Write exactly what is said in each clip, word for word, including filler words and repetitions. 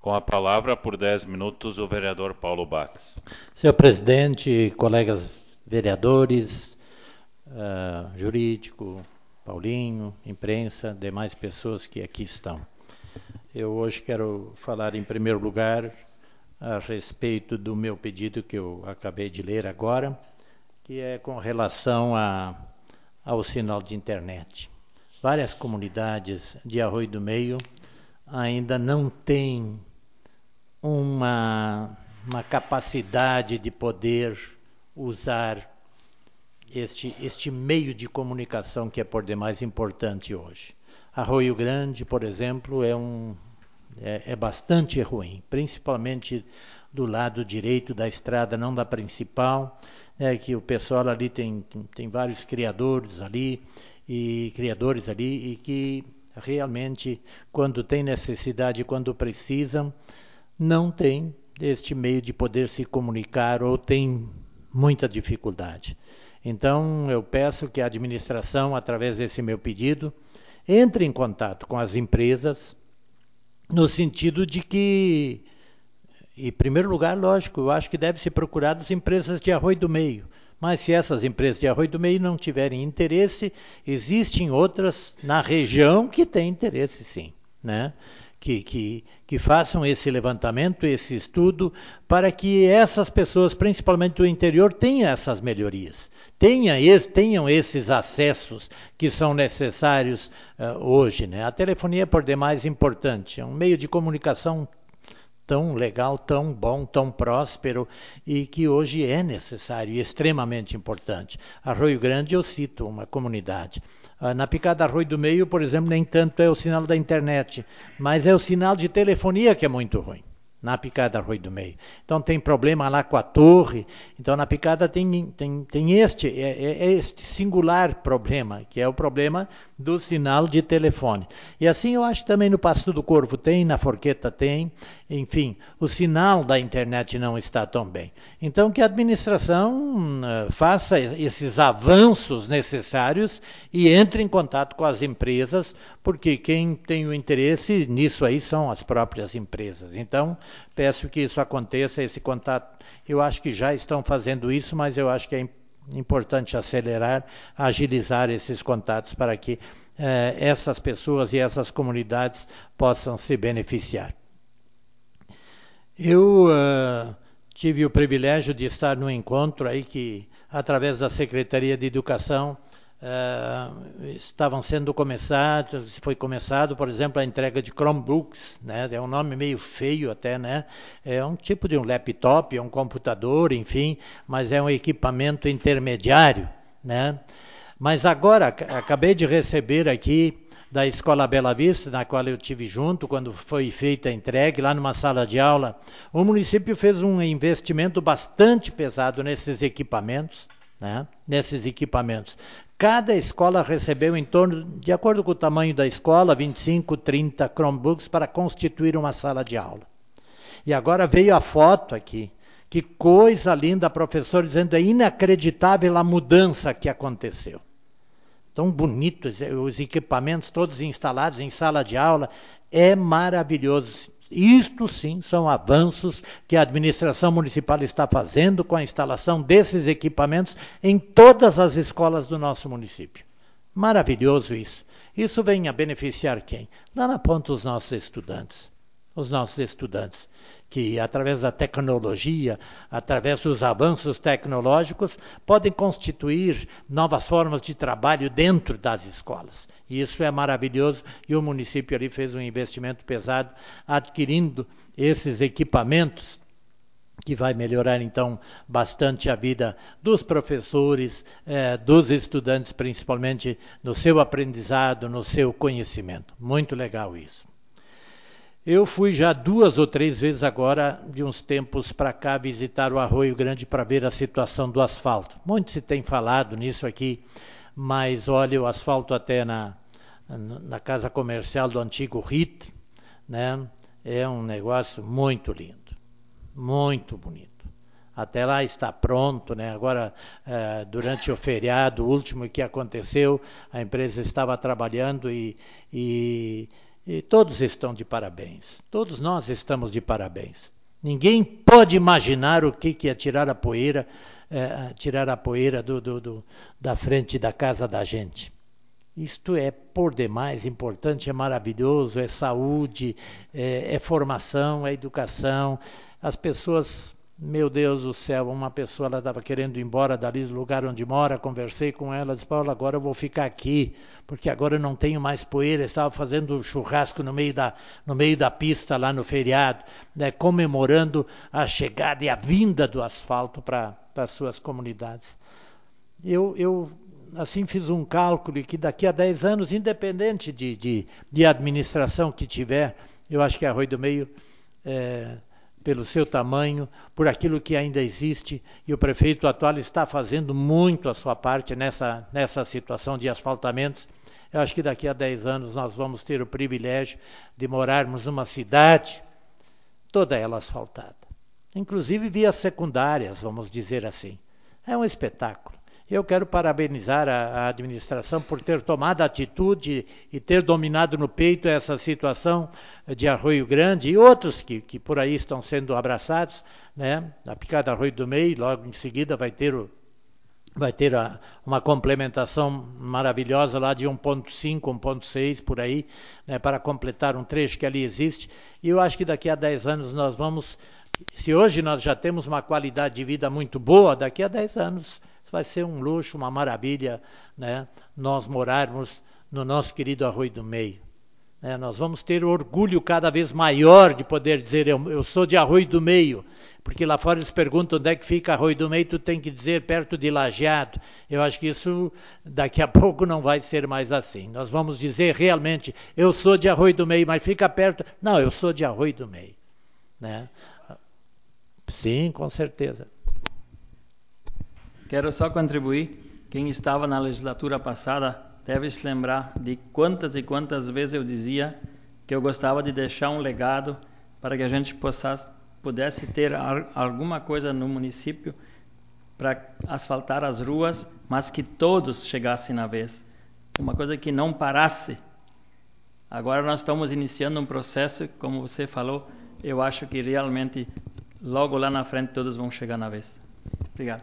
Com a palavra, por dez minutos, o vereador Paulo Bax. Senhor presidente, colegas vereadores, uh, jurídico, Paulinho, imprensa, demais pessoas que aqui estão. Eu hoje quero falar em primeiro lugar a respeito do meu pedido que eu acabei de ler agora, que é com relação a, ao sinal de internet. Várias comunidades de Arroio do Meio ainda não têm uma, uma capacidade de poder usar este, este meio de comunicação que é por demais importante hoje. Arroio Grande, por exemplo, é, um, é, é bastante ruim, principalmente do lado direito da estrada, não da principal, é que o pessoal ali tem, tem, tem vários criadores ali, e criadores ali, e que realmente, quando tem necessidade, quando precisam, não tem este meio de poder se comunicar ou tem muita dificuldade. Então, eu peço que a administração, através desse meu pedido, entre em contato com as empresas, no sentido de que, em primeiro lugar, lógico, eu acho que deve ser procurado as empresas de Arroio do Meio. Mas se essas empresas de Arroio do Meio não tiverem interesse, existem outras na região que têm interesse, sim, né? Que, que, que façam esse levantamento, esse estudo, para que essas pessoas, principalmente do interior, tenham essas melhorias. Tenha esse, tenham esses acessos que são necessários uh, hoje, né? A telefonia é por demais importante, é um meio de comunicação tão legal, tão bom, tão próspero e que hoje é necessário e extremamente importante. Arroio Grande eu cito uma comunidade. Na Picada Arroio do Meio, por exemplo, nem tanto é o sinal da internet, mas é o sinal de telefonia que é muito ruim. Na Picada Arroio do Meio. Então tem problema lá com a torre. Então na Picada tem, tem, tem este, é, é este singular problema, que é o problema do sinal de telefone. E assim eu acho que também no Passo do Corvo tem, na Forqueta tem, enfim, o sinal da internet não está tão bem. Então que a administração uh, faça esses avanços necessários e entre em contato com as empresas, porque quem tem o interesse nisso aí são as próprias empresas. Então, peço que isso aconteça, esse contato. Eu acho que já estão fazendo isso, mas eu acho que é importante acelerar, agilizar esses contatos para que eh, essas pessoas e essas comunidades possam se beneficiar. Eu uh, tive o privilégio de estar num encontro aí que, através da Secretaria de Educação, Uh, estavam sendo começados, foi começado, por exemplo, a entrega de Chromebooks, né? É um nome meio feio até, né? É um tipo de um laptop, é um computador, enfim, mas é um equipamento intermediário, né? Mas agora, acabei de receber aqui da Escola Bela Vista, na qual eu tive junto, quando foi feita a entrega, lá numa sala de aula, o município fez um investimento bastante pesado nesses equipamentos, né? Nesses equipamentos. Cada escola recebeu em torno, de acordo com o tamanho da escola, vinte e cinco, trinta Chromebooks para constituir uma sala de aula. E agora veio a foto aqui. Que coisa linda, professor, dizendo é inacreditável a mudança que aconteceu. Tão bonitos os equipamentos todos instalados em sala de aula. É maravilhoso. Isto sim são avanços que a administração municipal está fazendo com a instalação desses equipamentos em todas as escolas do nosso município. Maravilhoso isso. Isso vem a beneficiar quem? Lá na ponta os nossos estudantes. Os nossos estudantes, que através da tecnologia, através dos avanços tecnológicos, podem constituir novas formas de trabalho dentro das escolas. E isso é maravilhoso e o município ali fez um investimento pesado adquirindo esses equipamentos que vai melhorar então bastante a vida dos professores, eh, dos estudantes, principalmente no seu aprendizado, no seu conhecimento. Muito legal isso. Eu fui já duas ou três vezes agora, de uns tempos para cá, visitar o Arroio Grande para ver a situação do asfalto. Muito se tem falado nisso aqui, mas olha, o asfalto até na, na casa comercial do antigo R I T, né? É um negócio muito lindo, muito bonito. Até lá está pronto, né? Agora, eh, durante o feriado, o último que aconteceu, a empresa estava trabalhando e... e E todos estão de parabéns. Todos nós estamos de parabéns. Ninguém pode imaginar o que é tirar a poeira, é, tirar a poeira do, do, do, da frente da casa da gente. Isto é por demais importante, é maravilhoso, é saúde, é, é formação, é educação. As pessoas, meu Deus do céu, uma pessoa ela estava querendo ir embora dali do lugar onde mora, conversei com ela, disse, Paulo, agora eu vou ficar aqui, porque agora eu não tenho mais poeira, estava fazendo churrasco no meio da, no meio da pista lá no feriado, né, comemorando a chegada e a vinda do asfalto para as suas comunidades. Eu, eu assim fiz um cálculo que daqui a dez anos, independente de, de, de administração que tiver, eu acho que Arroio do Meio, é, pelo seu tamanho, por aquilo que ainda existe, e o prefeito atual está fazendo muito a sua parte nessa, nessa situação de asfaltamentos. Eu acho que daqui a dez anos nós vamos ter o privilégio de morarmos numa cidade toda ela asfaltada. Inclusive vias secundárias, vamos dizer assim. É um espetáculo. Eu quero parabenizar a, a administração por ter tomado atitude e ter dominado no peito essa situação de Arroio Grande e outros que, que por aí estão sendo abraçados, né? A Picada Arroio do Meio, logo em seguida vai ter, o, vai ter a, uma complementação maravilhosa lá de um ponto cinco, um ponto seis por aí, né? Para completar um trecho que ali existe. E eu acho que daqui a dez anos nós vamos, se hoje nós já temos uma qualidade de vida muito boa, daqui a dez anos vai ser um luxo, uma maravilha, né, nós morarmos no nosso querido Arroio do Meio. É, nós vamos ter orgulho cada vez maior de poder dizer eu, eu sou de Arroio do Meio, porque lá fora eles perguntam onde é que fica Arroio do Meio, tu tem que dizer perto de Lajeado. Eu acho que isso daqui a pouco não vai ser mais assim. Nós vamos dizer realmente, eu sou de Arroio do Meio, mas fica perto. Não, eu sou de Arroio do Meio. Né? Sim, com certeza. Quero só contribuir. Quem estava na legislatura passada deve se lembrar de quantas e quantas vezes eu dizia que eu gostava de deixar um legado para que a gente possa, pudesse ter alguma coisa no município para asfaltar as ruas, mas que todos chegassem na vez. Uma coisa que não parasse. Agora nós estamos iniciando um processo, como você falou, eu acho que realmente logo lá na frente todos vão chegar na vez. Obrigado.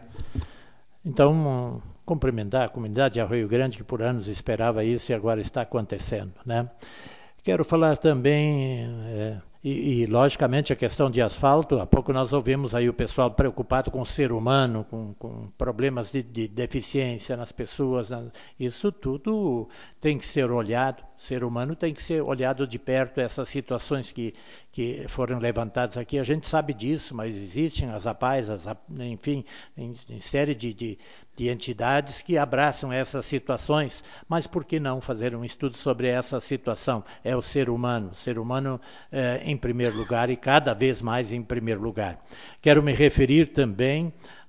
Então, cumprimentar a comunidade de Arroio Grande, que por anos esperava isso e agora está acontecendo, né? Quero falar também, é, e, e logicamente a questão de asfalto, há pouco nós ouvimos aí o pessoal preocupado com o ser humano, com, com problemas de, de deficiência nas pessoas, né? Isso tudo tem que ser olhado, o ser humano tem que ser olhado de perto, essas situações que, que foram levantadas aqui, a gente sabe disso, mas existem as APAES, as, enfim, em, em série de, de, de entidades que abraçam essas situações, mas por que não fazer um estudo sobre essa situação? É o ser humano, o ser humano é, em primeiro lugar e cada vez mais em primeiro lugar. Quero me referir também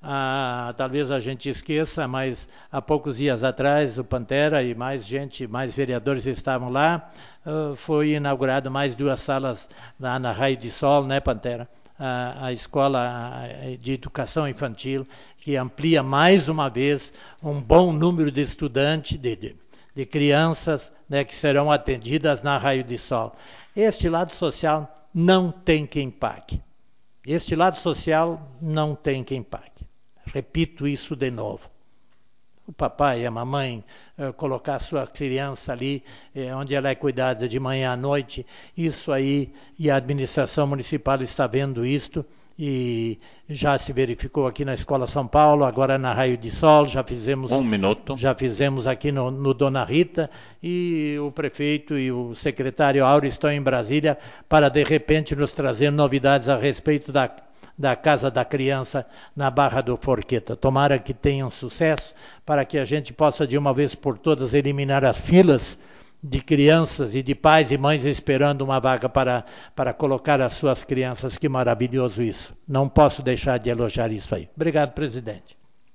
a, talvez a gente esqueça, mas há poucos dias atrás o Pantera e mais gente, mais vereadores estavam lá, uh, foi inaugurado mais duas salas lá na Raio de Sol, né, Pantera? A, a escola de educação infantil, que amplia mais uma vez um bom número de estudantes, de, de, de crianças, né, que serão atendidas na Raio de Sol. Este lado social não tem quem pague. Este lado social não tem quem pague. Repito isso de novo. O papai e a mamãe uh, colocar a sua criança ali, eh, onde ela é cuidada de manhã à noite, isso aí, e a administração municipal está vendo isto, e já se verificou aqui na Escola São Paulo, agora na Raio de Sol, já fizemos, um minuto. já fizemos aqui no, no Dona Rita, e o prefeito e o secretário Áureo estão em Brasília para de repente nos trazer novidades a respeito da da Casa da Criança na Barra do Forqueta. Tomara que tenham sucesso para que a gente possa de uma vez por todas eliminar as filas de crianças e de pais e mães esperando uma vaga para, para colocar as suas crianças. Que maravilhoso isso. Não posso deixar de elogiar isso aí. Obrigado, presidente.